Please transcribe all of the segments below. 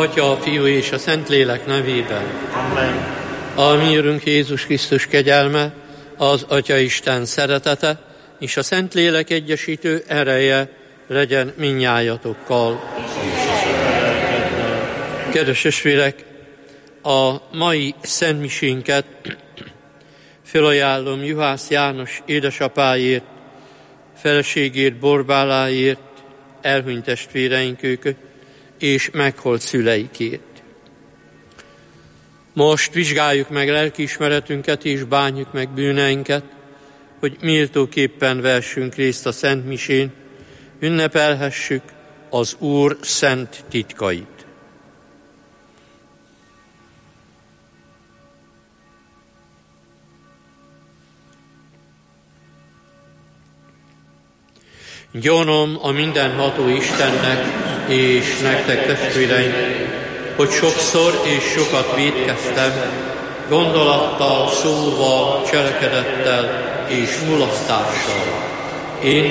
Atya, a Fiú és a Szentlélek nevében. Amen. A mi Urunk Jézus Krisztus kegyelme, az Atya Isten szeretete és a Szentlélek egyesítő ereje legyen mindnyájatokkal. Kedves testvérek, a mai szentmisénket felajánlom Juhász János édesapáért, feleségért, Borbáláért, elhunyt testvéreinkért és meghalt szüleikért. Most vizsgáljuk meg lelkiismeretünket és bánjuk meg bűneinket, hogy méltóképpen vessünk részt a Szent Misén, ünnepelhessük az Úr szent titkait. Gyanom a mindenható Istennek és nektek, testvéreim, hogy sokszor és sokat vétkeztem, gondolattal, szóval, cselekedettel és mulasztással. Én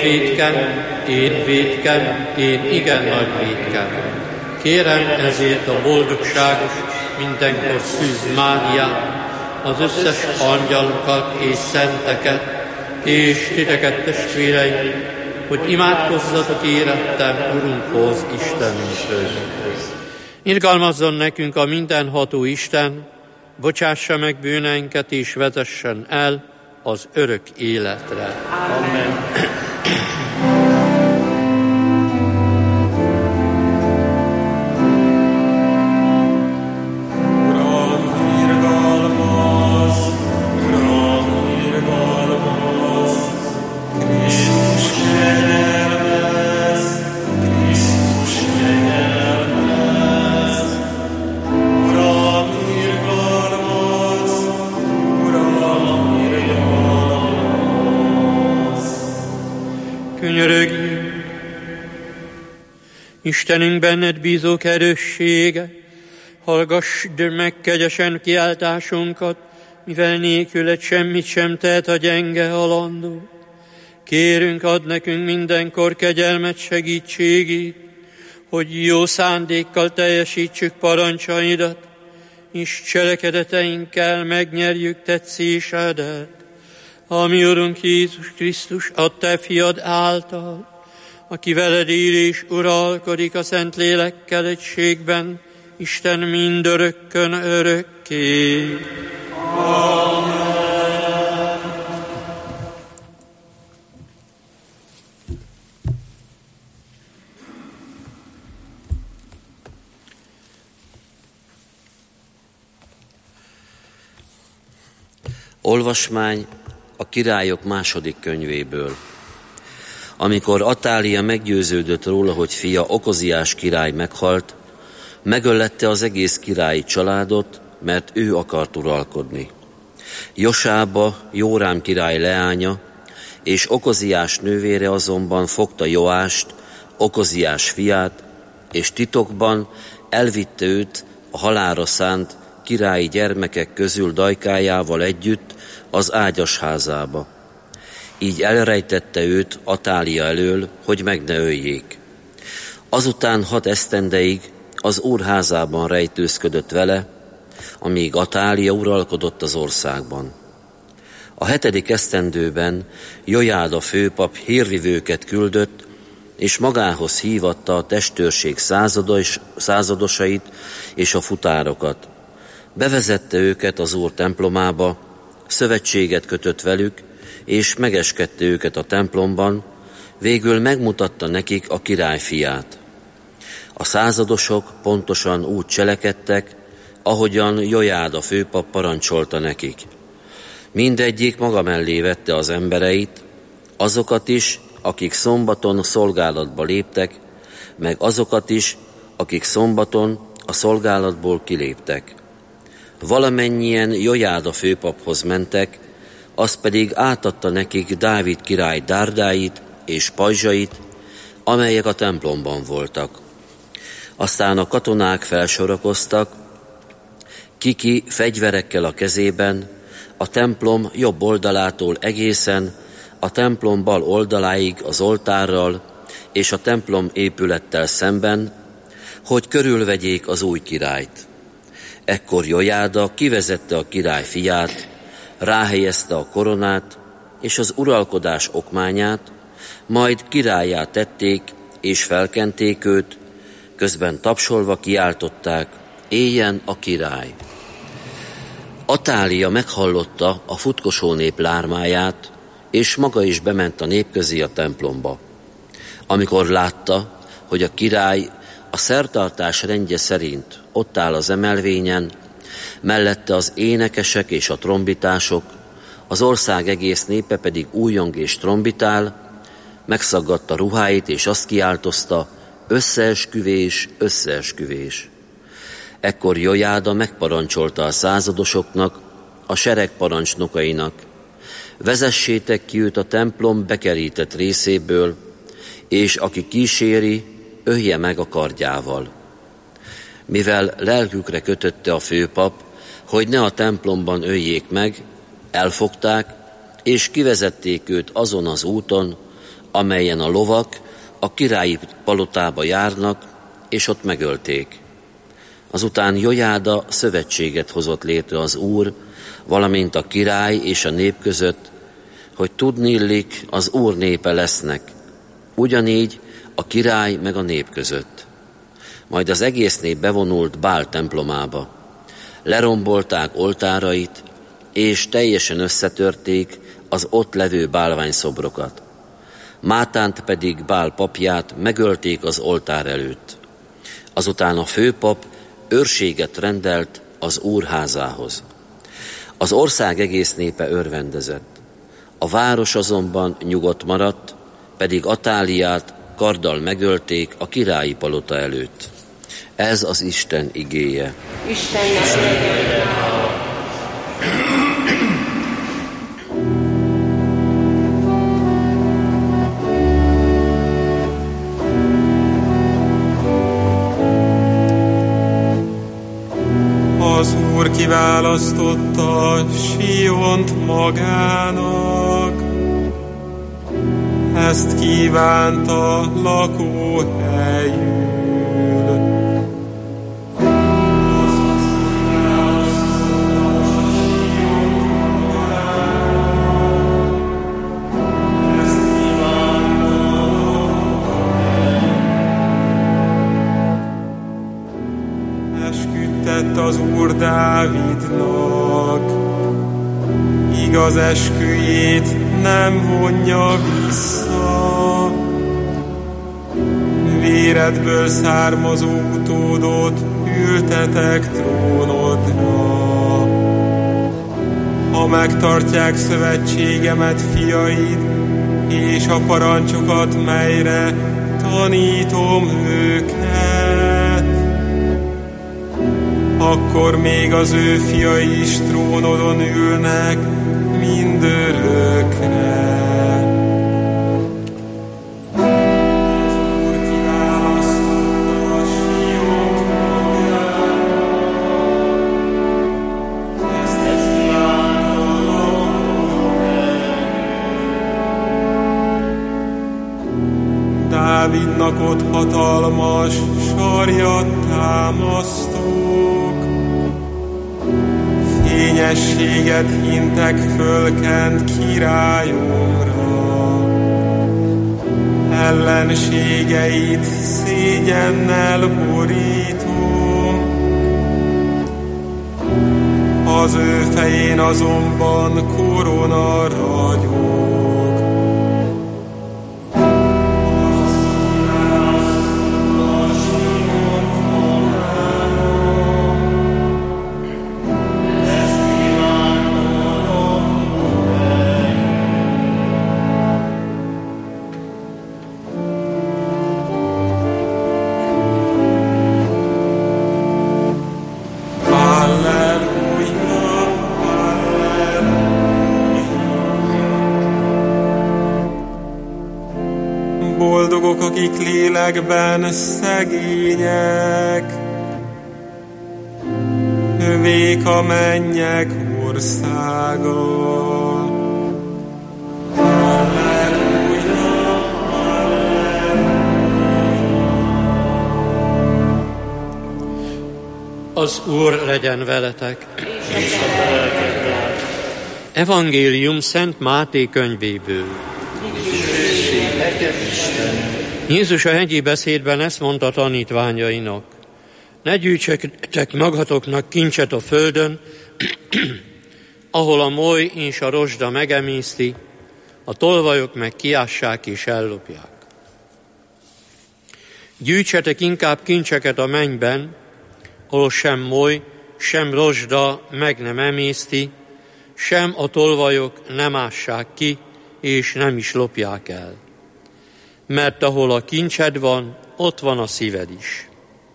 vétkem, én igen nagy vétkem. Kérem ezért a boldogságos, mindenkor Szűz Máriát, az összes angyalokat és szenteket, és titeket, testvéreim, hogy imádkozzatok érettem Urunkhoz, Istenünkhöz. Irgalmazzon nekünk a mindenható Isten, bocsássa meg bűneinket és vezessen el az örök életre. Amen. Istenünk, benned bízók erőssége, hallgassd meg kegyesen kiáltásunkat, mivel nélküled semmit sem tehet a gyenge halandó. Kérünk, add nekünk mindenkor kegyelmet, segítségét, hogy jó szándékkal teljesítsük parancsaidat, és cselekedeteinkkel megnyerjük tetszésedet. A mi Urunk Jézus Krisztus, a te fiad által, aki veled él és uralkodik a Szentlélekkel egységben, Isten mindörökkön örökké. Amen. Olvasmány a Királyok második könyvéből. Amikor Atália meggyőződött róla, hogy fia Okoziás király meghalt, megöllette az egész királyi családot, mert ő akart uralkodni. Josába, Jórám király leánya, és Okoziás nővére azonban fogta Joást, Okoziás fiát, és titokban elvitte őt a halálra szánt királyi gyermekek közül dajkájával együtt az ágyasházába. Így elrejtette őt Atália elől, hogy meg ne öljék. Azután 6 esztendeig az Úr házában rejtőzködött vele, amíg Atália uralkodott az országban. A 7. esztendőben Jojáda főpap hírvivőket küldött, és magához hívatta a testőrség századosait és a futárokat. Bevezette őket az Úr templomába, szövetséget kötött velük, és megeskedte őket a templomban, végül megmutatta nekik a király fiát. A századosok pontosan úgy cselekedtek, ahogyan Jojáda főpap parancsolta nekik. Mindegyik maga mellé vette az embereit, azokat is, akik szombaton szolgálatba léptek, meg azokat is, akik szombaton a szolgálatból kiléptek. Valamennyien Jojáda főpaphoz mentek, az pedig átadta nekik Dávid király dárdáit és pajzsait, amelyek a templomban voltak. Aztán a katonák felsorakoztak, ki fegyverekkel a kezében, a templom jobb oldalától egészen a templom bal oldaláig az oltárral és a templom épülettel szemben, hogy körülvegyék az új királyt. Ekkor Jojáda kivezette a király fiát, ráhelyezte a koronát és az uralkodás okmányát, majd királlyá tették és felkenték őt, közben tapsolva kiáltották: éljen a király! Atália meghallotta a futkosó nép lármáját, és maga is bement a nép közé a templomba. Amikor látta, hogy a király a szertartás rendje szerint ott áll az emelvényen, mellette az énekesek és a trombitások, az ország egész népe pedig újjong és trombitál, megszaggatta ruháit és azt kiáltozta: összeesküvés, összeesküvés! Ekkor Jojáda megparancsolta a századosoknak, a seregparancsnokainak: vezessétek ki őt a templom bekerített részéből, és aki kíséri, ölje meg a kardjával. Mivel lelkükre kötötte a főpap, hogy ne a templomban öljék meg, elfogták, és kivezették őt azon az úton, amelyen a lovak a királyi palotába járnak, és ott megölték. Azután Jojáda szövetséget hozott létre az Úr, valamint a király és a nép között, hogy tudnillik, az Úr népe lesznek, ugyanígy a király meg a nép között. Majd az egész nép bevonult Bál templomába. Lerombolták oltárait, és teljesen összetörték az ott levő bálványszobrokat. Mátánt pedig Bál papját megölték az oltár előtt. Azután a főpap őrséget rendelt az Úr házához. Az ország egész népe örvendezett. A város azonban nyugodt maradt, pedig Atáliát karddal megölték a királyi palota előtt. Ez az Isten igéje. Istennek legyen hála. Az Úr kiválasztotta Siont magának, ezt kívánta lakóhelyül. Esküdtett az Úr Dávidnak, igaz esküjét nem vonja vissza. Véredből származó utódot ültetek trónodra. Ha megtartják szövetségemet fiaid, és a parancsokat, melyre tanítom őket, akkor még az ő fiai is trónodon ülnek mindörökre. Dávidnak ott hatalmas sarjat támasztók, fényességet hintek fölkent királyomra. Ellenségeit szégyennel borítom, az ő fején azonban korona ragyog. Boldogok, akik lélekben szegények, övék a mennyek országa. Halleluja, halleluja. Az Úr legyen veletek. Evangélium Szent Máté könyvéből. Jézus a hegyi beszédben ezt mondta tanítványainak. Ne gyűjtsetek magatoknak kincset a földön, ahol a moly és a rozsda megemészti, a tolvajok meg kiássák és ellopják. Gyűjtsetek inkább kincseket a mennyben, ahol sem moly, sem rozsda meg nem emészti, sem a tolvajok nem ássák ki, és nem is lopják el. Mert ahol a kincsed van, ott van a szíved is.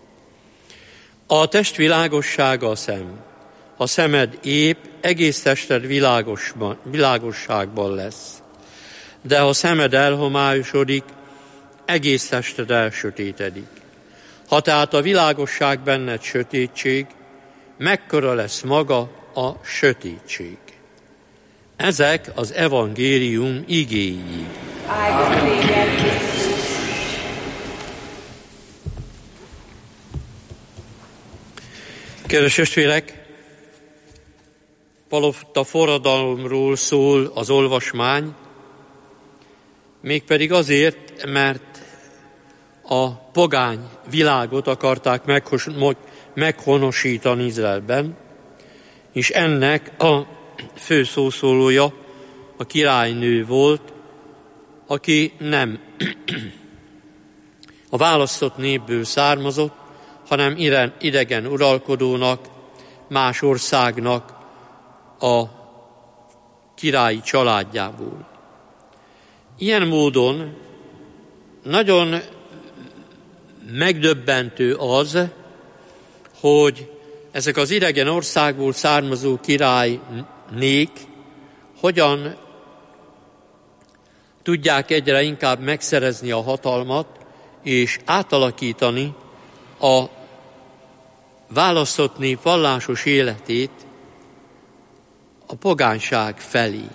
A test világossága a szem. Ha szemed épp, egész tested világosságban lesz. De ha szemed elhomályosodik, egész tested elsötétedik. Ha tehát a világosság benned sötétség, mekkora lesz maga a sötétség. Ezek az evangélium igéi. Kedves testvérek, palota forradalomról szól az olvasmány, mégpedig azért, mert a pogány világot akarták meghonosítani Izraelben, és ennek a fő szószólója a királynő volt, aki nem a választott népből származott, hanem idegen uralkodónak, más országnak a királyi családjából. Ilyen módon nagyon megdöbbentő az, hogy ezek az idegen országból származó királynék hogyan tudják egyre inkább megszerezni a hatalmat és átalakítani a választott nép vallásos életét a pogányság felé.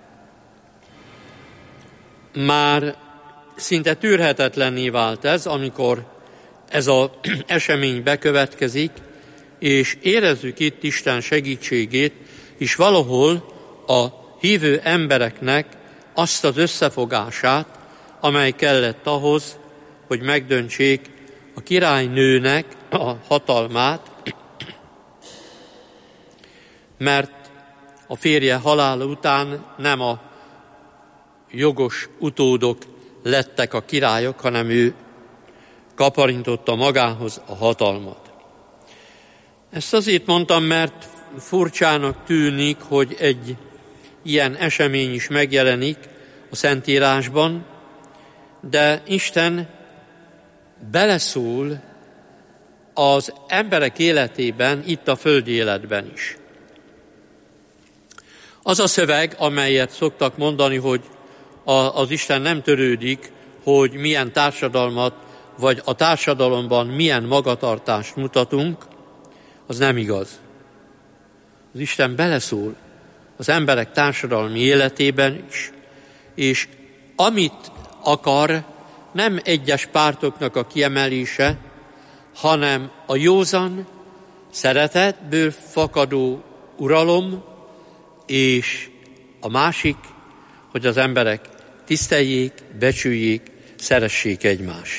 Már szinte tűrhetetlenné vált ez, amikor ez az esemény bekövetkezik, és érezzük itt Isten segítségét, és valahol a hívő embereknek azt az összefogását, amely kellett ahhoz, hogy megdöntsék a királynőnek a hatalmát, mert a férje halála után nem a jogos utódok lettek a királyok, hanem ő kaparintotta magához a hatalmat. Ezt azért mondtam, mert furcsának tűnik, hogy egy ilyen esemény is megjelenik a Szentírásban, de Isten beleszól az emberek életében, itt a földi életben is. Az a szöveg, amelyet szoktak mondani, hogy az Isten nem törődik, hogy milyen társadalmat, vagy a társadalomban milyen magatartást mutatunk, az nem igaz. Az Isten beleszól az emberek társadalmi életében is, és amit akar, nem egyes pártoknak a kiemelése, hanem a józan, szeretetből fakadó uralom, és a másik, hogy az emberek tiszteljék, becsüljék, szeressék egymást.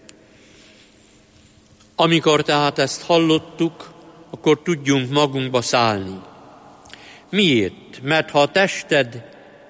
Amikor tehát ezt hallottuk, akkor tudjunk magunkba szállni. Miért? Mert ha a tested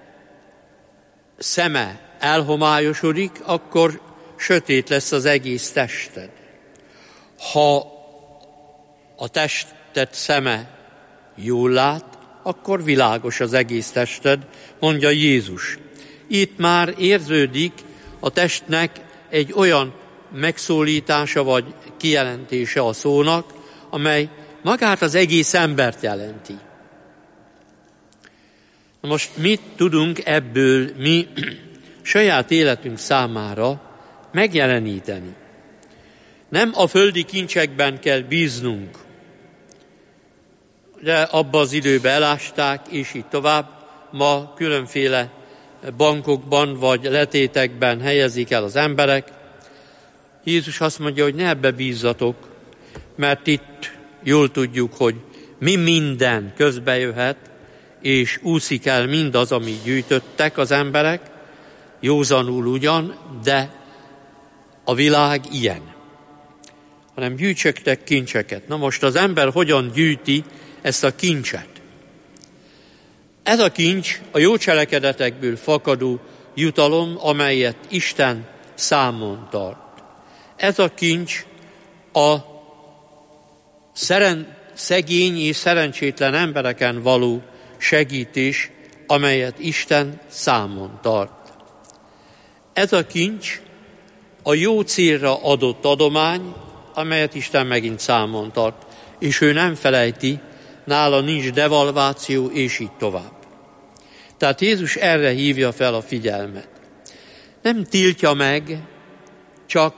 szeme elhomályosodik, akkor sötét lesz az egész tested. Ha a tested szeme jól lát, akkor világos az egész tested, mondja Jézus. Itt már érződik a testnek egy olyan megszólítása vagy kijelentése a szónak, amely magát az egész embert jelenti. Most mit tudunk ebből mi saját életünk számára megjeleníteni? Nem a földi kincsekben kell bíznunk, de abba az időbe elásták, és így tovább. Ma különféle bankokban vagy letétekben helyezik el az emberek. Jézus azt mondja, hogy ne ebbe bízzatok, mert itt jól tudjuk, hogy mi minden közbejöhet, és úszik el mindaz, amit gyűjtöttek az emberek, józanul ugyan, de a világ ilyen. Hanem gyűjtsetek kincseket. Na most az ember hogyan gyűjti ezt a kincset? Ez a kincs a jó cselekedetekből fakadó jutalom, amelyet Isten számon tart. Ez a kincs a szegény és szerencsétlen embereken való segítés, amelyet Isten számon tart. Ez a kincs a jó célra adott adomány, amelyet Isten megint számon tart, és ő nem felejti, nála nincs devalváció, és így tovább. Tehát Jézus erre hívja fel a figyelmet. Nem tiltja meg, csak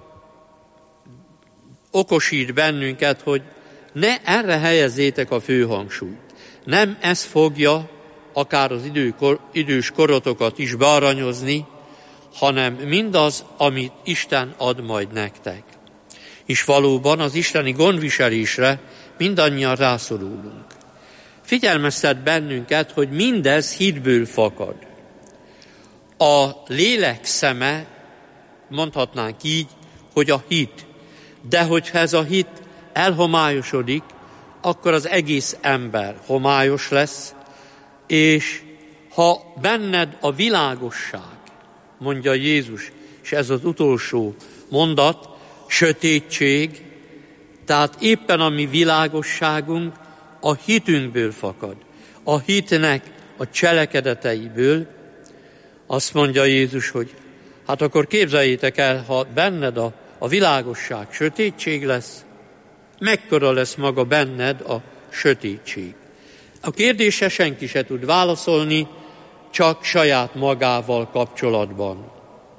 okosít bennünket, hogy ne erre helyezzétek a főhangsúlyt. Nem ez fogja akár az idős korotokat is bearanyozni, hanem mindaz, amit Isten ad majd nektek. És valóban az isteni gondviselésre mindannyian rászorulunk. Figyelmeztet bennünket, hogy mindez hitből fakad. A lélek szeme, mondhatnánk így, hogy a hit. De hogyha ez a hit elhomályosodik, akkor az egész ember homályos lesz, és ha benned a világosság, mondja Jézus, és ez az utolsó mondat, sötétség, tehát éppen a mi világosságunk a hitünkből fakad, a hitnek a cselekedeteiből. Azt mondja Jézus, hogy hát akkor képzeljétek el, ha benned a világosság sötétség lesz, mekkora lesz maga benned a sötétség. A kérdésre senki se tud válaszolni, csak saját magával kapcsolatban.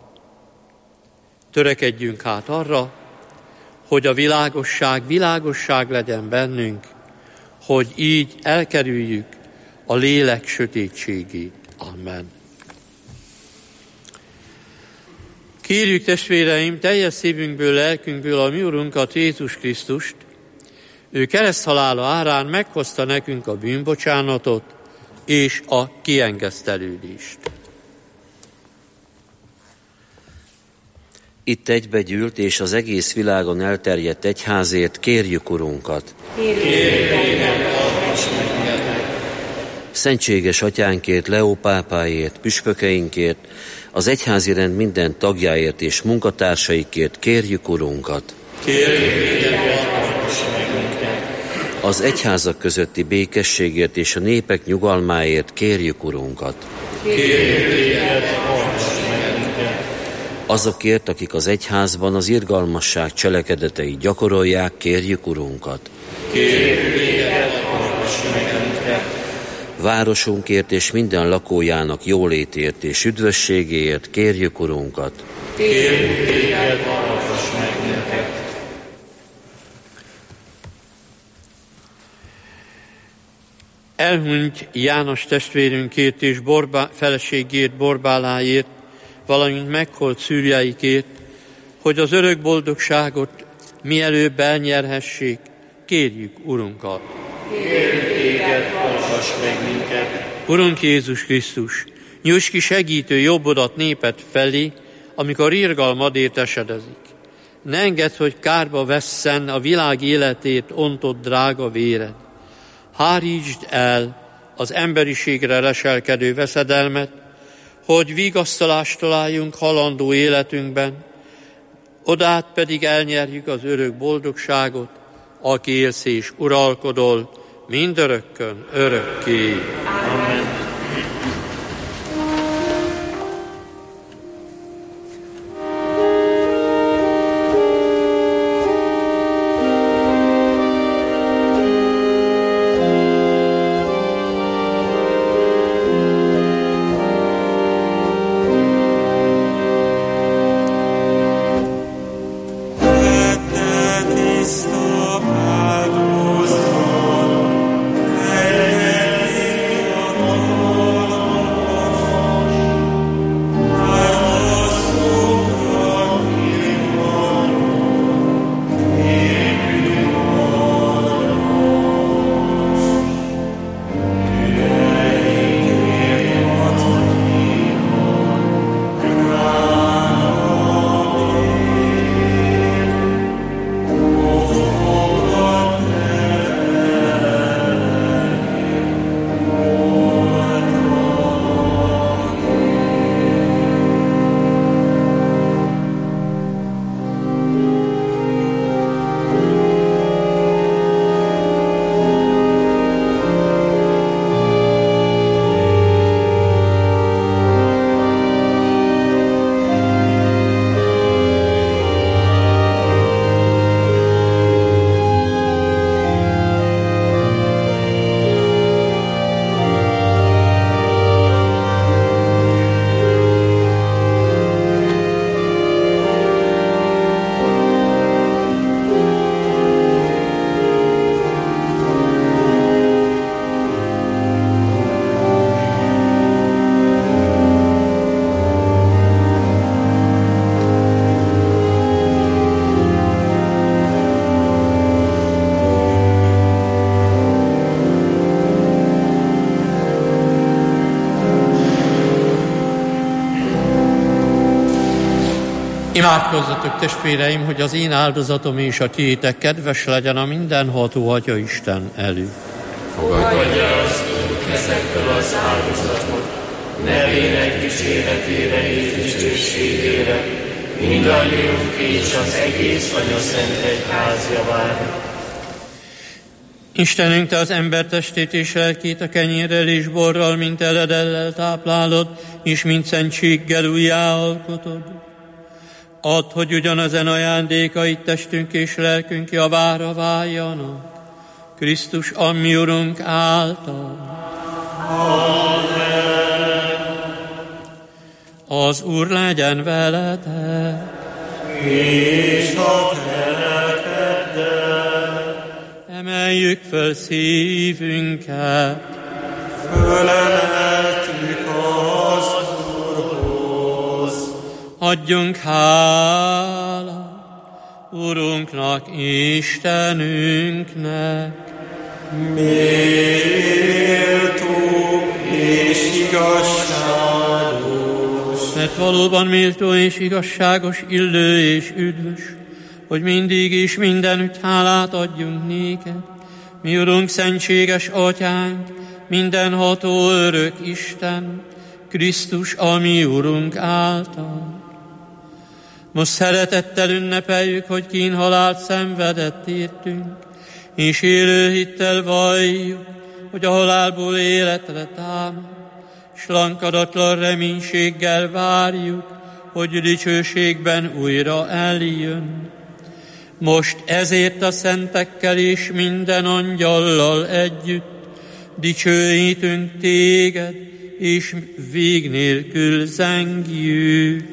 Törekedjünk hát arra, hogy a világosság legyen bennünk, hogy így elkerüljük a lélek sötétségét. Amen. Kérjük, testvéreim, teljes szívünkből, lelkünkből a mi Urunkat, Jézus Krisztust. Ő kereszthalála árán meghozta nekünk a bűnbocsánatot és a kiengesztelődést. Itt egybegyűlt és az egész világon elterjedt egyházért kérjük Urunkat. Szentséges atyánkért, Leó pápáért, püspökeinkért, az egyházi rend minden tagjáért és munkatársaikért kérjük Urunkat. Az egyházak közötti békességért és a népek nyugalmáért kérjük Urunkat. Azokért, akik az egyházban az irgalmasság cselekedeteit gyakorolják, kérjük Urunkat. Városunkért és minden lakójának jólétért és üdvösségéért kérjük Urunkat. Elhunyt János testvérünkért és feleségét, Borbáláért, valamint meghalt szűrjeikért, hogy az örök boldogságot mielőbb elnyerhessék, kérjük Urunkat. Urunk Jézus Krisztus, nyújts ki segítő jobbodat néped felé, amikor irgalmadért esedezik. Ne engedd, hogy kárba vesszen a világ életét ontott drága véred. Hárítsd el az emberiségre leselkedő veszedelmet, hogy vigasztalást találjunk halandó életünkben, odát pedig elnyerjük az örök boldogságot, aki élsz és uralkodol mindörökkön, örökké. Amen. Oh Imádkozzatok, testvéreim, hogy az én áldozatom és a tiétek kedves legyen a mindenható Atya Isten előtt. Fogadja az én kezekből az áldozatot, nevének dicséretére és dicsőségére, mindannyiunk és az egész Anya Szent Egyház javára. Istenünk, Te az ember testét és lelkét a kenyérrel és borral, mint eledellel táplálod, és mint szentséggel újjáalkotod. Add, hogy ugyanezen ajándékait testünk és lelkünk javára váljanak. Krisztus, a mi Urunk által. Amen. Az Úr legyen veletek. És a telekeddel. Emeljük föl szívünket. Fölemeltük az Úrhoz. Adjunk hálát Urunknak, Istenünknek. Méltó és igazságos. Mert valóban méltó és igazságos, illő és üdvös, hogy mindig és mindenütt hálát adjunk néked, mi Urunk, szentséges Atyánk, mindenható örök Isten, Krisztus, a mi Urunk által. Most szeretettel ünnepeljük, hogy kínhalált szenvedett értünk, és élő hittel valljuk, hogy a halálból életre támad, s lankadatlan reménységgel várjuk, hogy dicsőségben újra eljön. Most ezért a szentekkel és minden angyallal együtt dicsőítünk téged, és vég nélkül zengjük.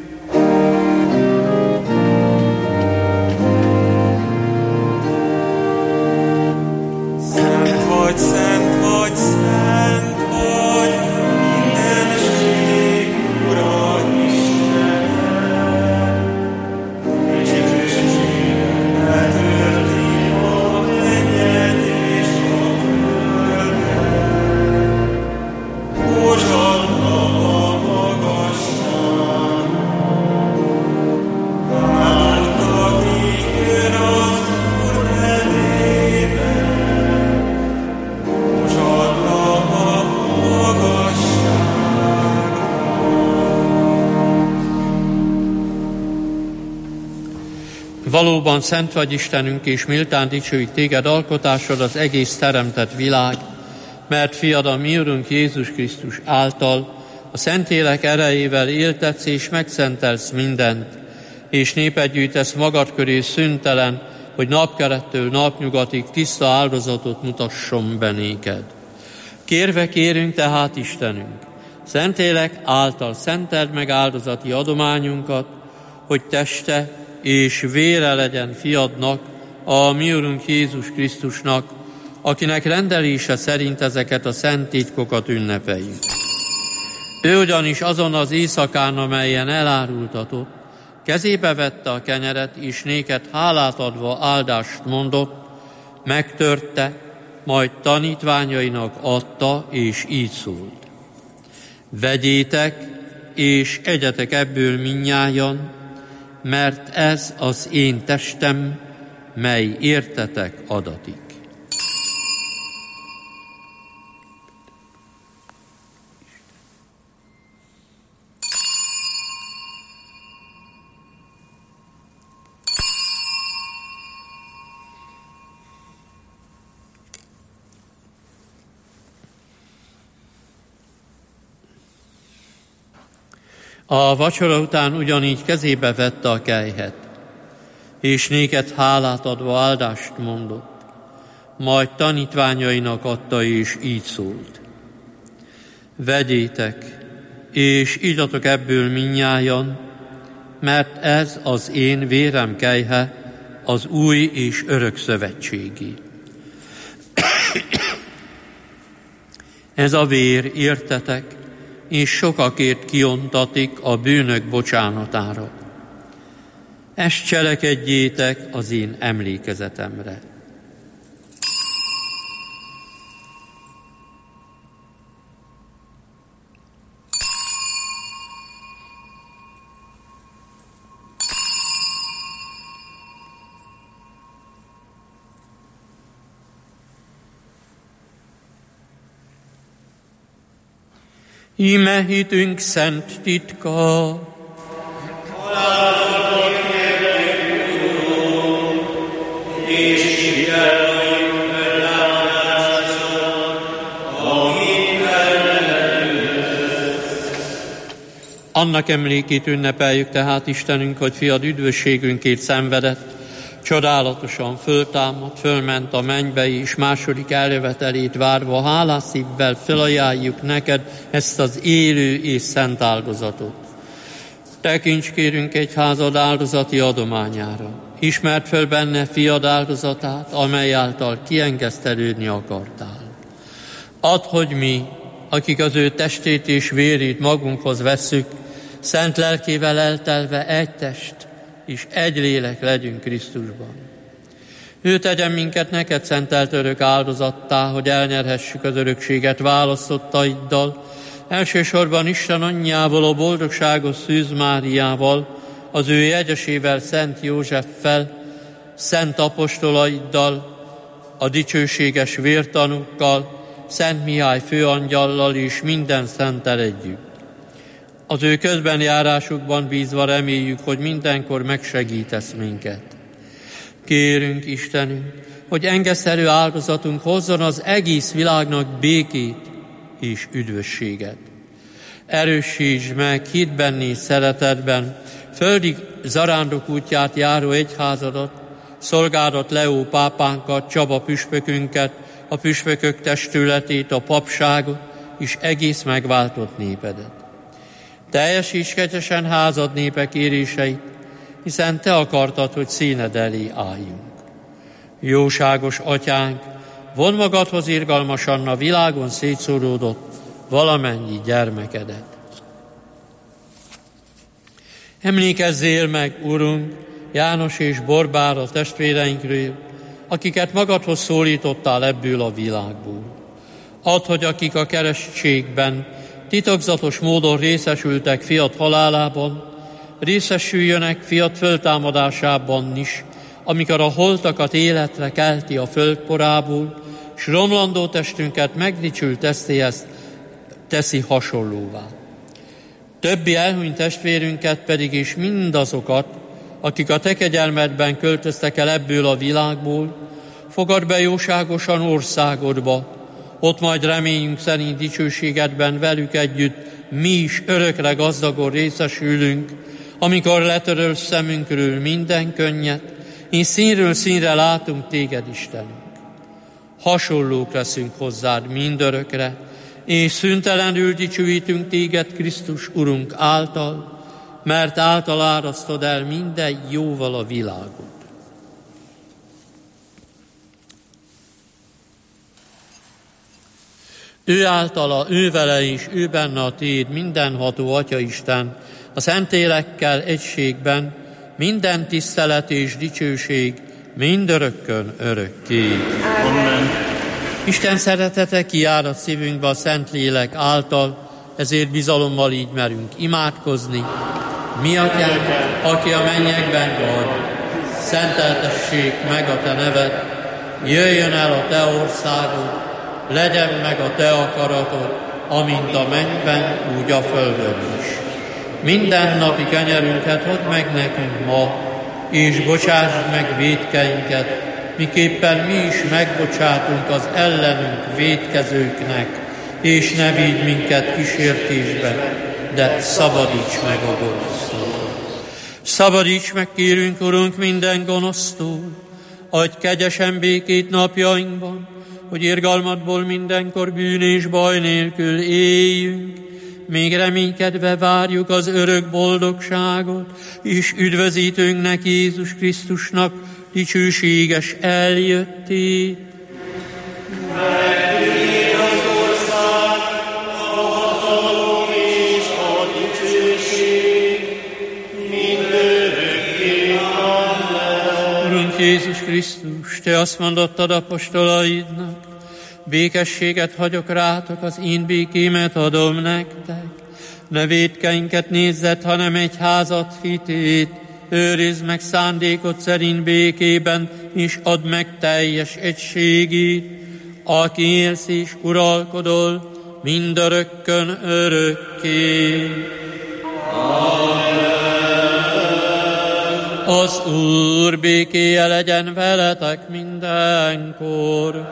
Szent vagy, szent vagy, szent vagy, mindenség Ura Istenem. Dicsőségben tölti a mennyet és a földet. Hozsanna a magasság. Áldott jön az Úr nevében. Hozsanna a magasság. Valóban szent vagy Istenünk, és méltán dicsőít téged alkotásod az egész teremtett világ, mert fiad, a mi Urunk Jézus Krisztus által a Szentlélek erejével éltetsz és megszentelsz mindent, és népet gyűjtesz magad köré szüntelen, hogy napkelettől napnyugatig tiszta áldozatot mutasson be néked. Kérve kérünk tehát, Istenünk, Szentlélek által szenteld meg áldozati adományunkat, hogy teste és vére legyen fiadnak, a mi Urunk Jézus Krisztusnak, akinek rendelése szerint ezeket a szent titkokat ünnepeljük. Ő ugyanis azon az éjszakán, amelyen elárultatott, kezébe vette a kenyeret, és néked hálát adva áldást mondott, megtörte, majd tanítványainak adta, és így szólt. Vegyétek, és egyetek ebből mindnyájan, mert ez az én testem, mely értetek adatik. A vacsora után ugyanígy kezébe vette a kelyhet, és néked hálát adva áldást mondott, majd tanítványainak adta, és így szólt. Vegyétek, és igyatok ebből mindnyájan, mert ez az én vérem kelyhe, az új és örök szövetségi. Ez a vér értetek, és sokakért kiontatik a bűnök bocsánatára. Ezt cselekedjétek az én emlékezetemre. Íme hitünk szent titka. Annak emlékét ünnepeljük tehát Istenünk, hogy fiad üdvösségünkért szenvedett, csodálatosan föltámadt, fölment a mennybe, és második eljövetelét várva hálás szívvel felajánljuk neked ezt az élő és szent áldozatot. Tekints kérünk egyházad áldozati adományára. Ismerd föl benne fiad áldozatát, amely által kiengesztelődni akartál. Add, hogy mi, akik az ő testét és vérét magunkhoz vesszük, szent lelkével eltelve egy test és egy lélek legyünk Krisztusban. Ő tegyen minket neked szentelt örök áldozattá, hogy elnyerhessük az örökséget választottaiddal, elsősorban Isten anyjával, a boldogságos Szűz Máriával, az ő jegyesével, Szent Józseffel, szent apostolaiddal, a dicsőséges vértanúkkal, Szent Mihály főangyallal és minden szenttel együtt. Az ő közbenjárásukban bízva reméljük, hogy mindenkor megsegítesz minket. Kérünk Istenünk, hogy engesztelő áldozatunk hozzon az egész világnak békét és üdvösséget. Erősítsd meg hitben és szeretetben földi zarándok útját járó egyházadat, szolgádat Leó pápánkat, Csaba püspökünket, a püspökök testületét, a papságot és egész megváltott népedet. Teljesíts kegyesen házad népe kéréseit, hiszen te akartad, hogy színed elé álljunk. Jóságos atyánk, von magadhoz irgalmasan a világon szétszóródott valamennyi gyermekedet. Emlékezzél meg, Urunk, János és Borbára testvéreinkről, akiket magadhoz szólítottál ebből a világból. Add, hogy akik a keresztségben titokzatos módon részesültek fiat halálában, részesüljönek fiat föltámadásában is, amikor a holtakat életre kelti a földporából, s romlandó testünket megdicsült testéhez teszi hasonlóvá. Többi elhunyt testvérünket pedig és mindazokat, akik a te kegyelmedben költöztek el ebből a világból, fogadd be jóságosan országodba, ott majd reményünk szerint dicsőségedben velük együtt mi is örökre gazdagon részesülünk, amikor letöröl szemünkről minden könnyet, és színről színre látunk téged, Istenünk. Hasonlók leszünk hozzád mindörökre, és szüntelenül dicsőítünk téged Krisztus Urunk által, mert által árasztod el minden jóval a világot. Ő általa, ő vele is, ő benne a tiéd, mindenható Atyaisten, a Szentélekkel egységben, minden tisztelet és dicsőség mindörökkön örökké. Amen. Isten szeretete kiárad szívünkbe a Szentlélek által, ezért bizalommal így merünk imádkozni. Mi atyánk, aki a mennyekben vagy, szenteltessék meg a te neved, jöjjön el a te országod, legyen meg a te akaratod, amint a mennyben, úgy a földön is. Minden napi kenyerünket add meg nekünk ma, és bocsásd meg vétkeinket, miképpen mi is megbocsátunk az ellenünk vétkezőknek, és ne vigy minket kísértésbe, de szabadíts meg a gonosztól. Szabadíts meg, kérünk, Urunk, minden gonosztól, adj kegyesen békét napjainkban, hogy irgalmadból mindenkor bűn és baj nélkül éljünk, még reménykedve várjuk az örök boldogságot, és üdvözítőnknek Jézus Krisztusnak dicsőséges eljöttét. Megvéd az ország, a hatalom és a dicsőség, mindörökké. Amen. Urunk Jézus Krisztus, te azt mondottad apostolaidnak, békességet hagyok rátok, az én békémet adom nektek. Ne vétkeinket nézzed, hanem egyházat hitét, őrizd meg szándékod szerint békében, és add meg teljes egységét, aki élsz és uralkodol mindörökkön örökké. Az Úr békéje legyen veletek mindenkor.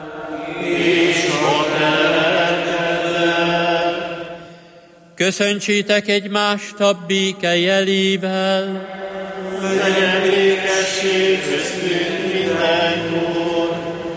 Köszöntsétek egymást a béke jelével. Legyen békesség köztünk mindenkor.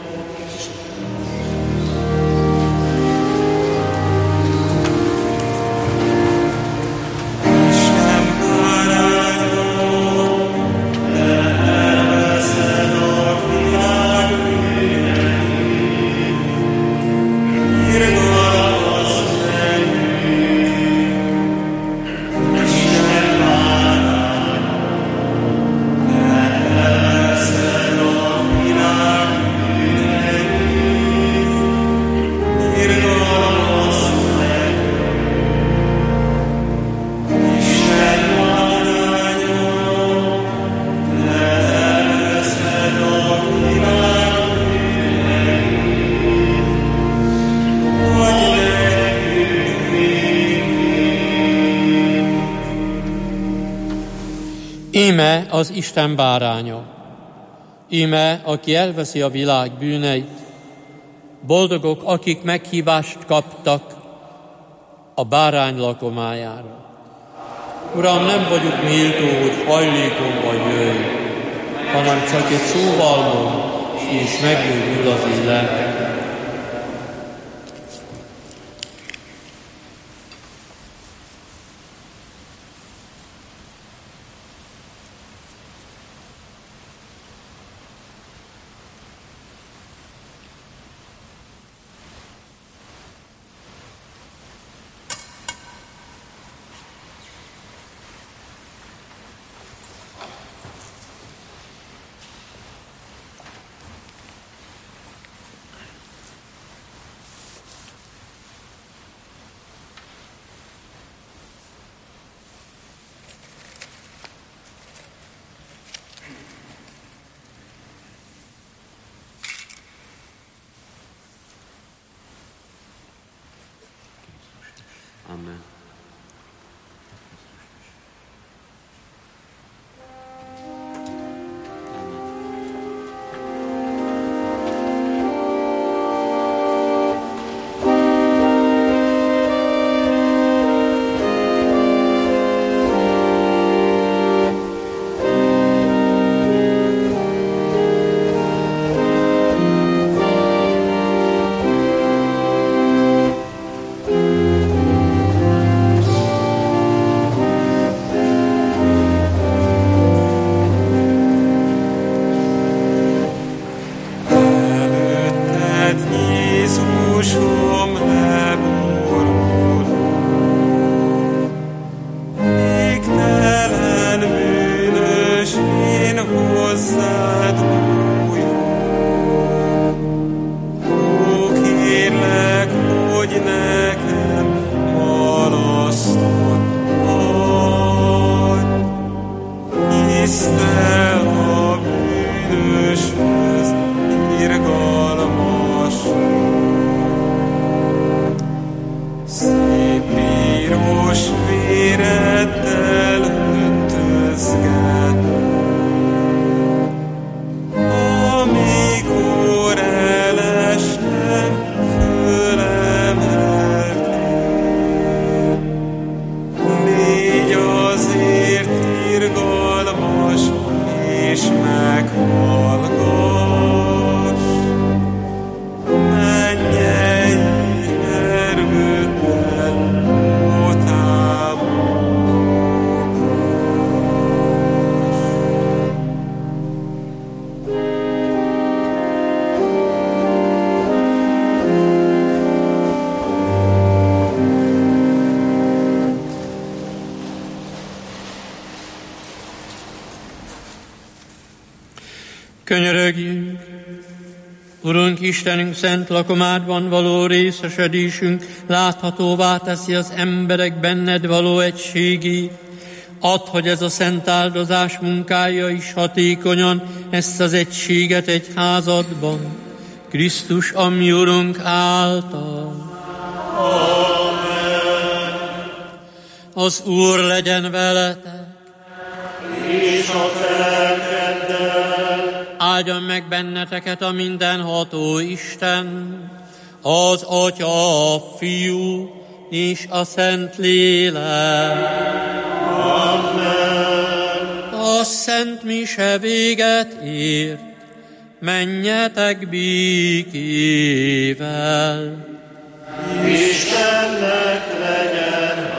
Íme az Isten báránya, íme, aki elveszi a világ bűneit. Boldogok, akik meghívást kaptak a bárány lakomájára. Uram, nem vagyok méltó, hogy hajlékomba jöjj, hanem csak egy szóval mond, és meggyógyul az én lelkem. Amen. Könyörögjünk! Urunk Istenünk, szent lakomádban való részesedésünk láthatóvá teszi az emberek benned való egységét. Add, hogy ez a szent áldozás munkája is hatékonyan ezt az egységet egyházadban, Krisztus, a mi Urunk által. Az Úr legyen veletek. És a te lelkeddel. Áldjon meg benneteket a mindenható Isten, az Atya, a Fiú és a Szent Lélek. Amen. A Szent Mise véget ért, menjetek békével. Istennek legyen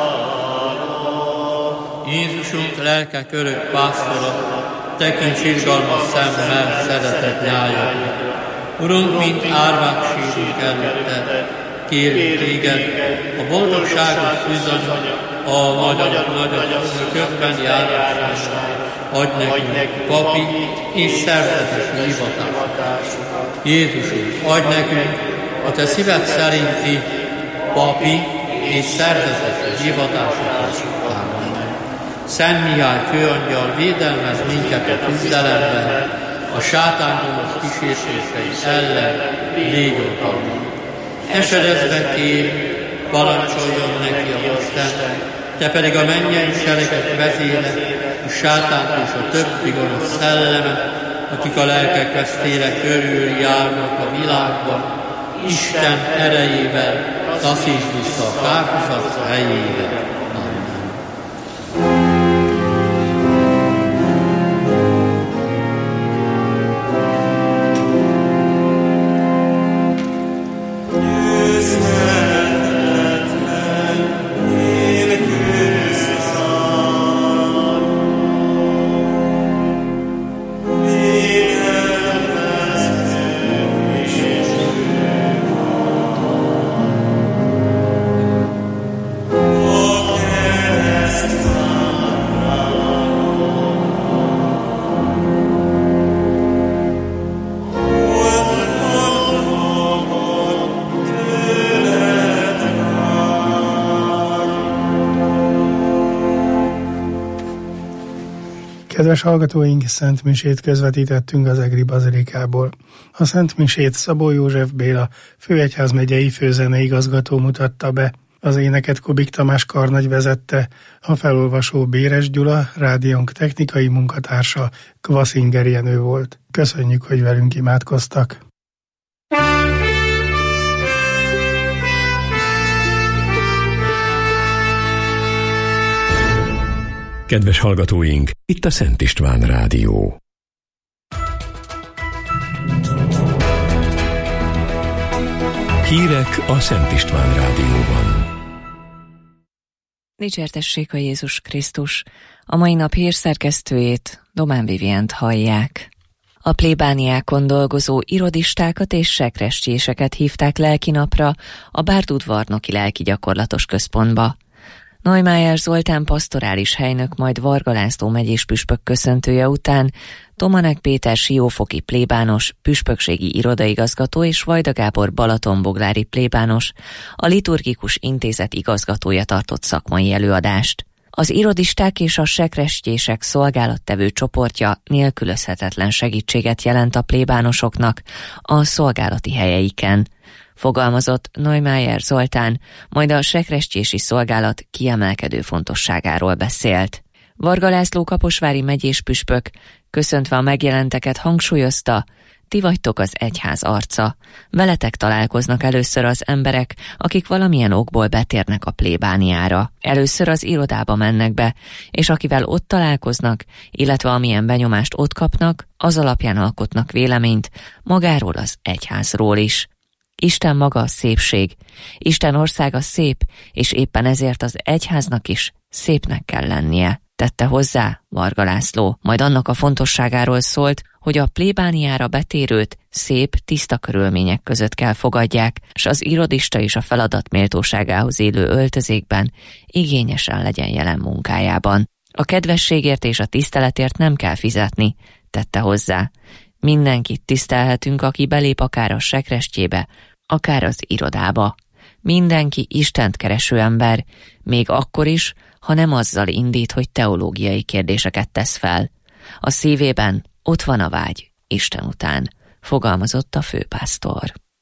hála. Jézusunk lelke körök pásztora, tekints irgalmas szemmel szeretett nyájadra. Urunk, mint árvák sírunk előtted, kérjük téged, a boldogságos fűzanyag, a magyar kökben járásra, adj nekünk papi és szerzetes hivatásokat. Jézusunk, adj nekünk a te szíved szerinti papi és szerzetes hivatásokat. Szent Mihály főangyal, védelmez minket a küzdelemben, a sátán gonosz kísértései ellen légy oltalmunk. Esedezve kér, parancsoljon neki a Isten, te pedig a mennyei seregek vezére, a sátánt és a többi gonosz szellemet, akik a lelkek vesztére körül járnak a világban, Isten erejével taszítsd vissza a kárhozat helyébe. Kedves hallgatóink, Szent Misét közvetítettünk az Egri Bazilikából. A Szent Misét Szabó József Béla főegyházmegyei főzeneigazgató mutatta be. Az éneket Kubik Tamás karnagy vezette, a felolvasó Béres Gyula, rádiónk technikai munkatársa Kvaszinger Jenő volt. Köszönjük, hogy velünk imádkoztak. Kedves hallgatóink, itt a Szent István Rádió. Hírek a Szent István Rádióban. Dicsértessék a Jézus Krisztus! A mai nap hírszerkesztőjét, Domán Vivient hallják. A plébániákon dolgozó irodistákat és sekrestyéseket hívták lelkinapra a Bárdudvarnoki Lelki Gyakorlatos Központba. Neumayer Zoltán pastorális helynök, majd Varga László megyés püspök köszöntője után Tomanek Péter siófoki plébános, püspökségi irodaigazgató és Vajda Gábor balatonboglári plébános, a liturgikus intézet igazgatója tartott szakmai előadást. Az irodisták és a sekrestyések szolgálattevő csoportja nélkülözhetetlen segítséget jelent a plébánosoknak a szolgálati helyeiken, fogalmazott Neumayer Zoltán, majd a sekrestyési szolgálat kiemelkedő fontosságáról beszélt. Varga László kaposvári megyés püspök köszöntve a megjelenteket hangsúlyozta, ti vagytok az egyház arca. Veletek találkoznak először az emberek, akik valamilyen okból betérnek a plébániára. Először az irodába mennek be, és akivel ott találkoznak, illetve amilyen benyomást ott kapnak, az alapján alkotnak véleményt magáról az egyházról is. Isten maga a szépség, Isten országa szép, és éppen ezért az egyháznak is szépnek kell lennie, tette hozzá Varga László. Majd annak a fontosságáról szólt, hogy a plébániára betérőt szép, tiszta körülmények között kell fogadják, s az irodista is a feladat méltóságához élő öltözékben igényesen legyen jelen munkájában. A kedvességért és a tiszteletért nem kell fizetni, tette hozzá. Mindenkit tisztelhetünk, aki belép akár a sekrestyébe, akár az irodába. Mindenki Istent kereső ember, még akkor is, ha nem azzal indít, hogy teológiai kérdéseket tesz fel. A szívében ott van a vágy Isten után, fogalmazott a főpásztor.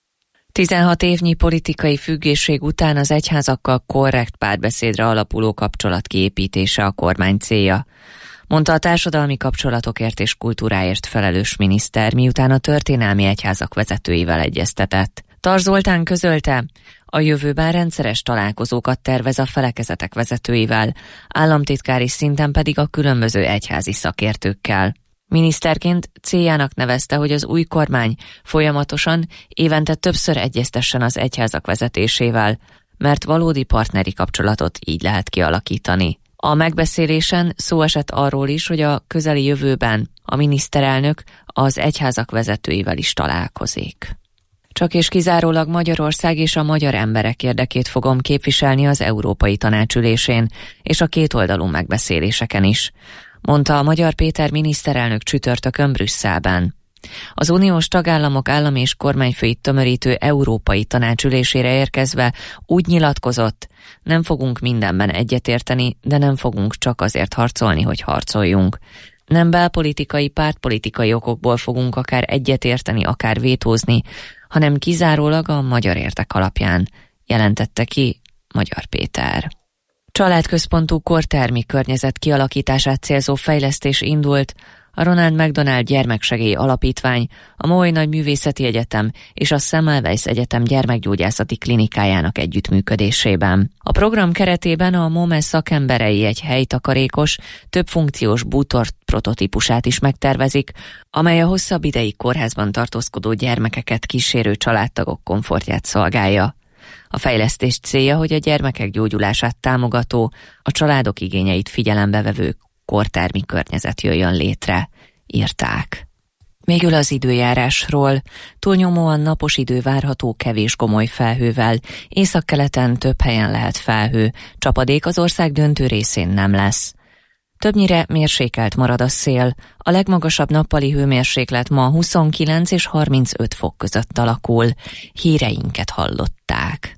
16 évnyi politikai függőség után az egyházakkal korrekt párbeszédre alapuló kapcsolat kiépítése a kormány célja, mondta a társadalmi kapcsolatokért és kultúráért felelős miniszter, miután a történelmi egyházak vezetőivel egyeztetett. Tar Zoltán közölte, a jövőben rendszeres találkozókat tervez a felekezetek vezetőivel, államtitkári szinten pedig a különböző egyházi szakértőkkel. Miniszterként céljának nevezte, hogy az új kormány folyamatosan évente többször egyeztessen az egyházak vezetésével, mert valódi partneri kapcsolatot így lehet kialakítani. A megbeszélésen szó esett arról is, hogy a közeli jövőben a miniszterelnök az egyházak vezetőivel is találkozik. Csak és kizárólag Magyarország és a magyar emberek érdekét fogom képviselni az Európai Tanács ülésén és a kétoldalú megbeszéléseken is, mondta a Magyar Péter miniszterelnök csütörtökön Brüsszelben. Az uniós tagállamok állam és kormányfőit tömörítő Európai Tanács ülésére érkezve úgy nyilatkozott, nem fogunk mindenben egyetérteni, de nem fogunk csak azért harcolni, hogy harcoljunk. Nem belpolitikai, pártpolitikai okokból fogunk akár egyetérteni, akár vétózni, hanem kizárólag a magyar érdek alapján, jelentette ki Magyar Péter. Családközpontú kortermi környezet kialakítását célzó fejlesztés indult a Ronald McDonald Gyermeksegély Alapítvány, a Moly Nagy Művészeti Egyetem és a Semmelweis Egyetem gyermekgyógyászati klinikájának együttműködésében. A program keretében a MOME szakemberei egy helytakarékos, többfunkciós bútor prototípusát is megtervezik, amely a hosszabb ideig kórházban tartózkodó gyermekeket kísérő családtagok komfortját szolgálja. A fejlesztés célja, hogy a gyermekek gyógyulását támogató, a családok igényeit figyelembe vevő kortermi környezet jöjjön létre, írták. Végül az időjárásról. Túlnyomóan napos idő várható kevés gomoly felhővel, északkeleten több helyen lehet felhő, csapadék az ország döntő részén nem lesz. Többnyire mérsékelt marad a szél, a legmagasabb nappali hőmérséklet ma 29 és 35 fok között alakul. Híreinket hallották.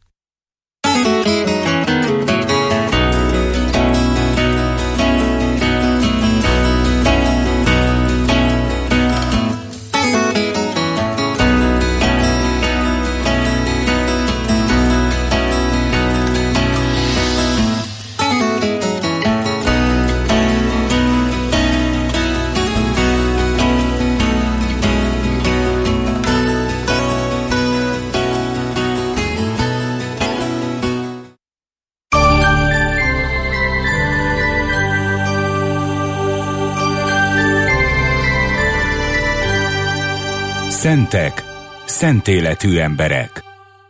Szentek, szent életű emberek.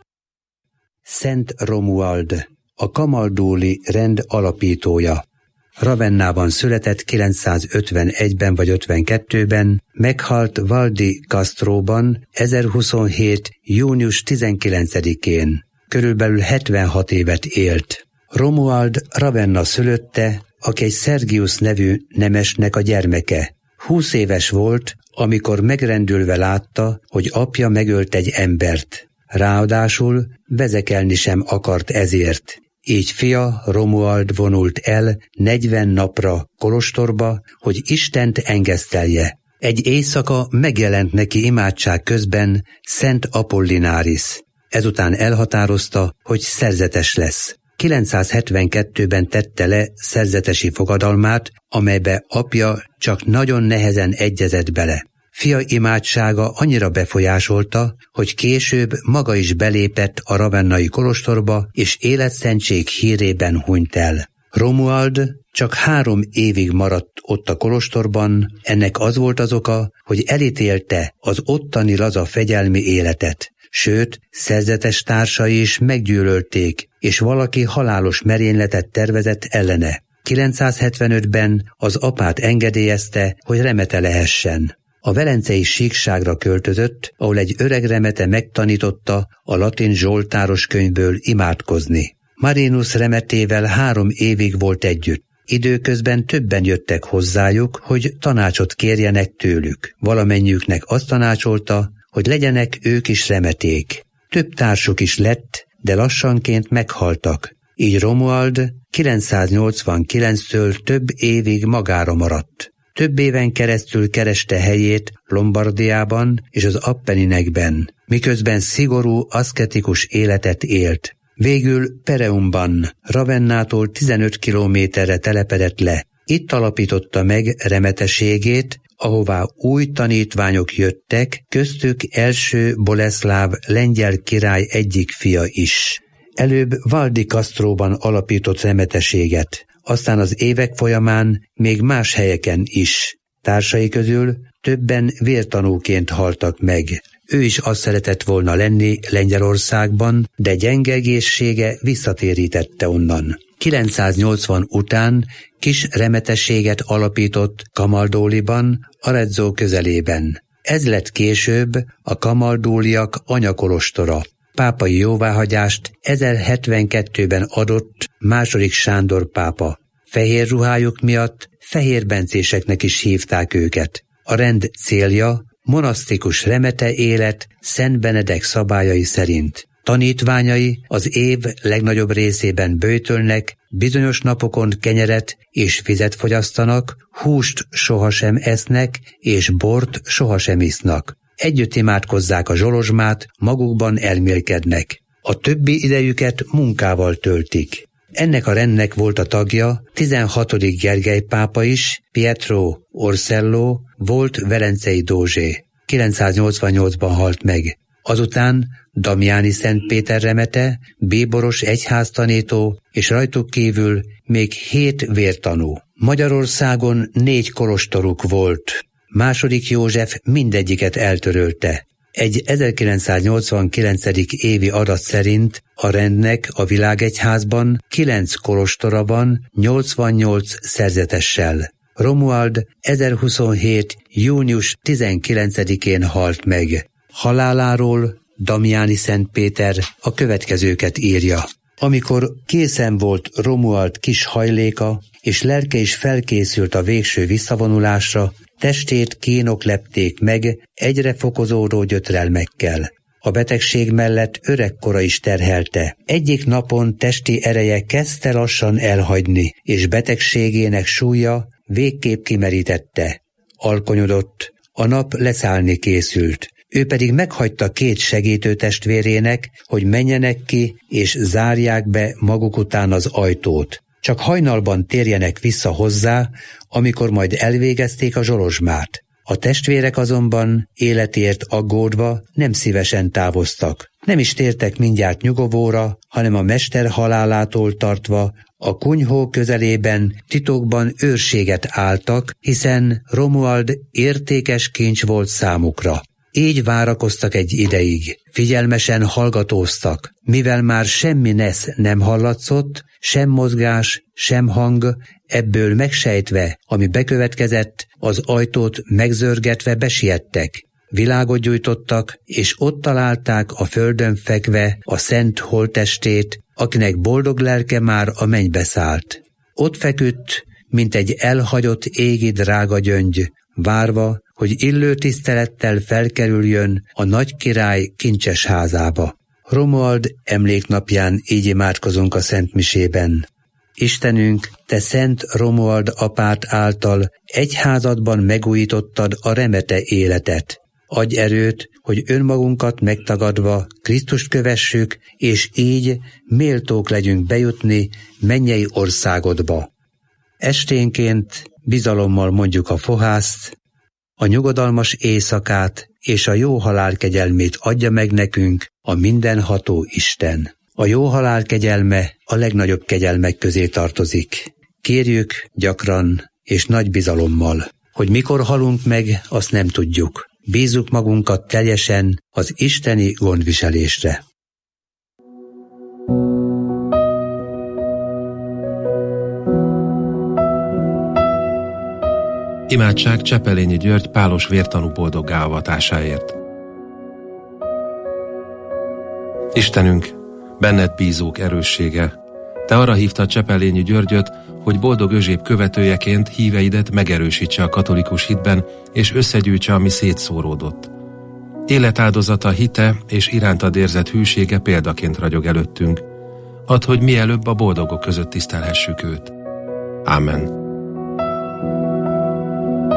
Szent Romuald, a kamaldóli rend alapítója. Ravennában született 951-ben vagy 52-ben, meghalt Val di Castróban 1027. június 19-én. Körülbelül 76 évet élt. Romuald Ravenna szülötte, aki egy Sergius nevű nemesnek a gyermeke. 20 éves volt, amikor megrendülve látta, hogy apja megölt egy embert. Ráadásul vezekelni sem akart ezért. Így fia Romuald vonult el 40 napra kolostorba, hogy Istent engesztelje. Egy éjszaka megjelent neki imádság közben Szent Apollinaris. Ezután elhatározta, hogy szerzetes lesz. 972-ben tette le szerzetesi fogadalmát, amelybe apja csak nagyon nehezen egyezett bele. Fia imádsága annyira befolyásolta, hogy később maga is belépett a ravennai kolostorba, és életszentség hírében hunyt el. Romuald csak 3 évig maradt ott a kolostorban, ennek az volt az oka, hogy elítélte az ottani laza fegyelmi életet. Sőt, szerzetes társai is meggyűlölték, és valaki halálos merényletet tervezett ellene. 975-ben az apát engedélyezte, hogy remete lehessen. A velencei síkságra költözött, ahol egy öreg remete megtanította a latin zsoltáros könyvből imádkozni. Marinus remetével 3 évig volt együtt. Időközben többen jöttek hozzájuk, hogy tanácsot kérjenek tőlük. Valamennyiüknek azt tanácsolta, hogy legyenek ők is remeték. Több társuk is lett, de lassanként meghaltak. Így Romuald 989-től több évig magára maradt. több éven keresztül kereste helyét Lombardiában és az Appenninekben, miközben szigorú, aszketikus életet élt. Végül Pereumban, Ravennától 15 kilométerre telepedett le. Itt alapította meg remeteségét, ahová új tanítványok jöttek, köztük első Boleszláv lengyel király egyik fia is. Előbb Val di Castróban alapított remeteséget, aztán az évek folyamán még más helyeken is. Társai közül többen vértanúként haltak meg. Ő is azt szeretett volna lenni Lengyelországban, de gyenge egészsége visszatérítette onnan. 980 után kis remetességet alapított Camaldoliban, Arezzo közelében. Ez lett később a kamaldóliak anyakolostora. Pápai jóváhagyást 1072-ben adott II. Sándor pápa. Fehér ruhájuk miatt fehérbencéseknek is hívták őket. A rend célja monasztikus remete élet Szent Benedek szabályai szerint. Tanítványai az év legnagyobb részében böjtölnek, bizonyos napokon kenyeret és vizet fogyasztanak, húst sohasem esznek, és bort sohasem isznak. Együtt imádkozzák a zsolozsmát, magukban elmélkednek. A többi idejüket munkával töltik. Ennek a rendnek volt a tagja 16. Gergely pápa is, Pietro Orsello volt velencei dózsé. 988-ban halt meg. Azután Damiani Szent Péter remete, bíboros egyháztanító, és rajtuk kívül még 7 vértanú. Magyarországon 4 kolostoruk volt. II. József mindegyiket eltörölte. Egy 1989. évi adat szerint a rendnek a világegyházban 9 kolostora van 88 szerzetessel. Romuald 1027. június 19-én halt meg. Haláláról Damiani Szent Péter a következőket írja. Amikor készen volt Romuald kis hajléka, és lelke is felkészült a végső visszavonulásra, testét kínok lepték meg egyre fokozódó gyötrelmekkel. A betegség mellett öregkora is terhelte. Egyik napon testi ereje kezdte lassan elhagyni, és betegségének súlya végképp kimerítette. Alkonyodott, a nap leszállni készült. Ő pedig meghagyta 2 segítő testvérének, hogy menjenek ki és zárják be maguk után az ajtót. Csak hajnalban térjenek vissza hozzá, amikor majd elvégezték a zsolozsmát. A testvérek azonban életért aggódva nem szívesen távoztak. Nem is tértek mindjárt nyugovóra, hanem a mester halálától tartva a kunyhó közelében titokban őrséget álltak, hiszen Romuald értékes kincs volt számukra. Így várakoztak egy ideig, figyelmesen hallgatóztak, mivel már semmi nesz nem hallatszott, sem mozgás, sem hang, ebből megsejtve, ami bekövetkezett, az ajtót megzörgetve besiettek. Világot gyújtottak, és ott találták a földön fekve a szent holttestét, akinek boldog lelke már a mennybe szállt. Ott feküdt, mint egy elhagyott égi drága gyöngy, várva, hogy illő tisztelettel felkerüljön a nagy király kincses házába. Romuald emléknapján így imádkozunk a szentmisében. Istenünk, te Szent Romuald apát által egyházadban megújítottad a remete életet. Adj erőt, hogy önmagunkat megtagadva Krisztust kövessük, és így méltók legyünk bejutni mennyei országodba. Esténként bizalommal mondjuk a fohászt, a nyugodalmas éjszakát és a jó halál kegyelmét adja meg nekünk a mindenható Isten. A jó halál kegyelme a legnagyobb kegyelmek közé tartozik. Kérjük gyakran és nagy bizalommal, hogy mikor halunk meg, azt nem tudjuk. Bízzuk magunkat teljesen az isteni gondviselésre. Imádság Csepelényi György pálos vértanú boldoggá avatásáért. Istenünk, benned bízók erőssége, te arra hívtad Csepelényi Györgyöt, hogy boldog Özséb követőjeként híveidet megerősítse a katolikus hitben, és összegyűjtse, ami szétszóródott. Életáldozata, hite és irántad érzett hűsége példaként ragyog előttünk. Add, hogy mielőbb a boldogok között tisztelhessük őt. Ámen.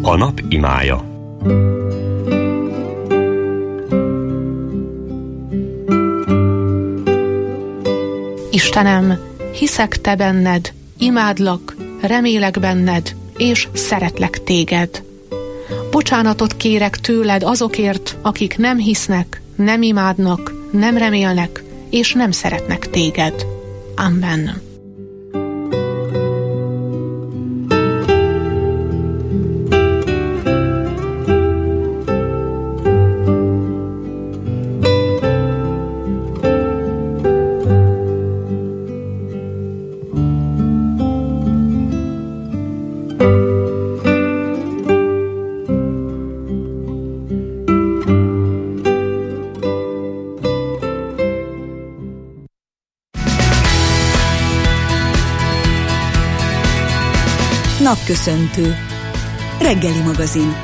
A nap imája. Istenem, hiszek te benned, imádlak, remélek benned, és szeretlek téged. Bocsánatot kérek tőled azokért, akik nem hisznek, nem imádnak, nem remélnek, és nem szeretnek téged. Amen. Napköszöntő. Reggeli magazin.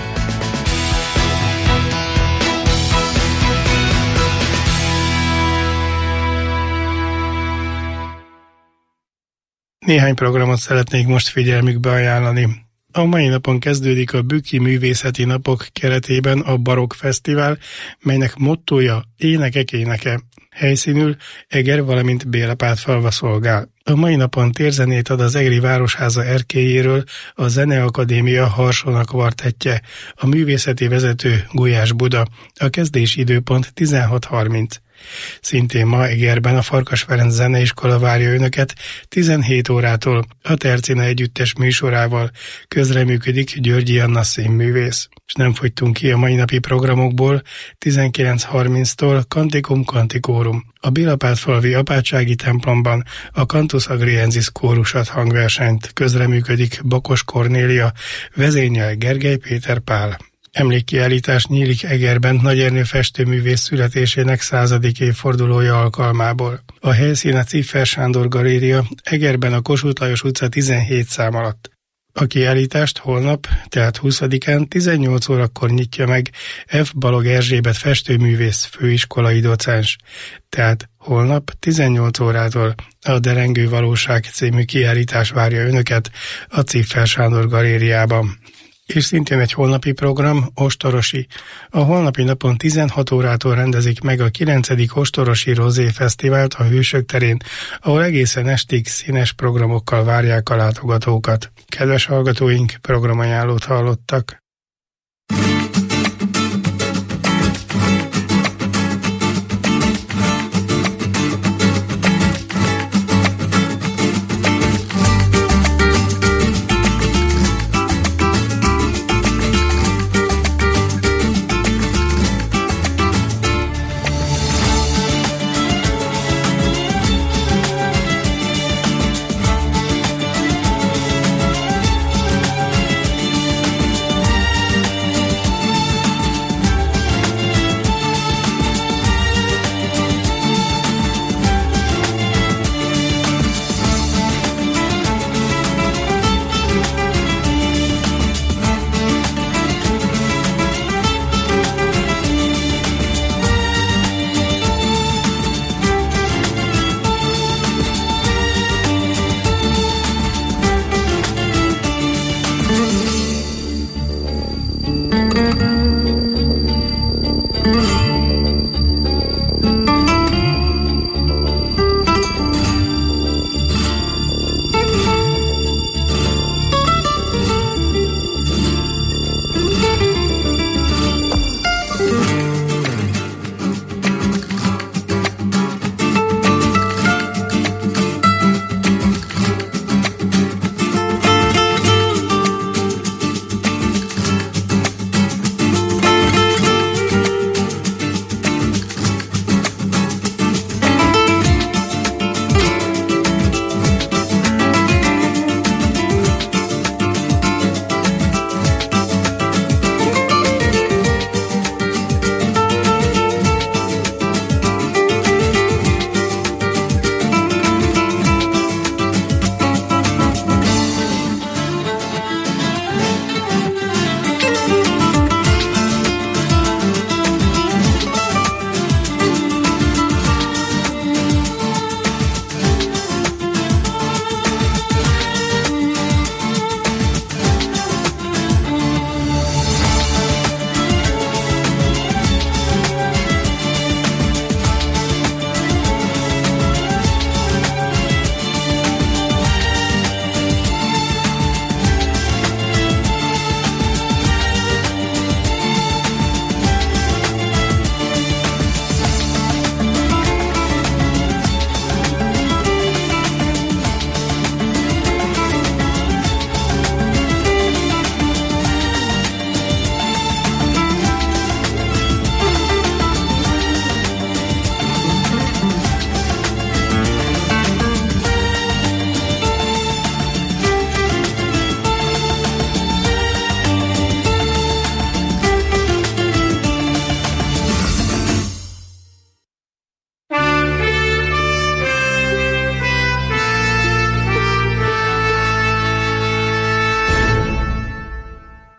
Néhány programot szeretnék most figyelmükbe ajánlani. A mai napon kezdődik a Bükki Művészeti Napok keretében a Barokk Fesztivál, melynek mottója Énekek éneke. Helyszínül Eger, valamint Bélapátfalva szolgál. A mai napon térzenét ad az Egri Városháza erkélyéről a Zeneakadémia Harsona kvartettje, a művészeti vezető Gulyás Buda. A kezdési időpont 16:30. Szintén ma Egerben a Farkas Ferenc Zeneiskola várja önöket 17 órától a Tercina együttes műsorával. Közreműködik Györgyi Anna színművész. És nem fogytunk ki a mai napi programokból, 19:30-tól Canticum Canticorum. A Bélapátfalvi apátsági templomban a Cantus Agriensis kórusat hangversenyt. Közreműködik Bakos Kornélia, vezényel Gergely Péter Pál. Emlékkiállítás nyílik Egerben Nagy Ernő festőművész születésének 100. évfordulója alkalmából. A helyszín a Ciffer Sándor Galéria, Egerben a Kossuth Lajos utca 17 szám alatt. A kiállítást holnap, tehát 20-án 18 órakor nyitja meg F. Balog Erzsébet festőművész főiskolai docens. Tehát holnap 18 órától a Derengő Valóság című kiállítás várja önöket a Ciffer Sándor Galériában. És szintén egy holnapi program, Ostorosi. A holnapi napon 16 órától rendezik meg a 9. Ostorosi Rozé Fesztivált a Hősök terén, ahol egészen estig színes programokkal várják a látogatókat. Kedves hallgatóink, programajánlót hallottak.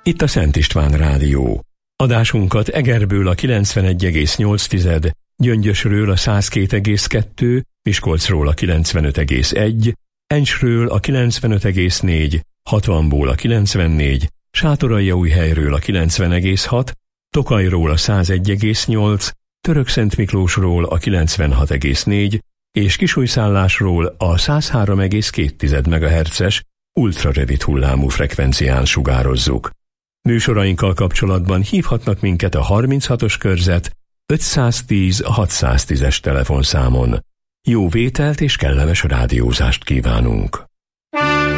Itt a Szent István Rádió. Adásunkat Egerből a 91,8, Gyöngyösről a 102,2, Miskolcról a 95,1, Encsről a 95,4, Hatvanból a 94, Sátoraljaújhelyről a 90,6, Tokajról a 101,8, Törökszentmiklósról a 96,4 és Kisújszállásról a 103,2 MHz-es ultrarövid hullámú frekvencián sugározzuk. Műsorainkkal kapcsolatban hívhatnak minket a 36-os körzet 510 610-es telefonszámon. Jó vételt és kellemes rádiózást kívánunk!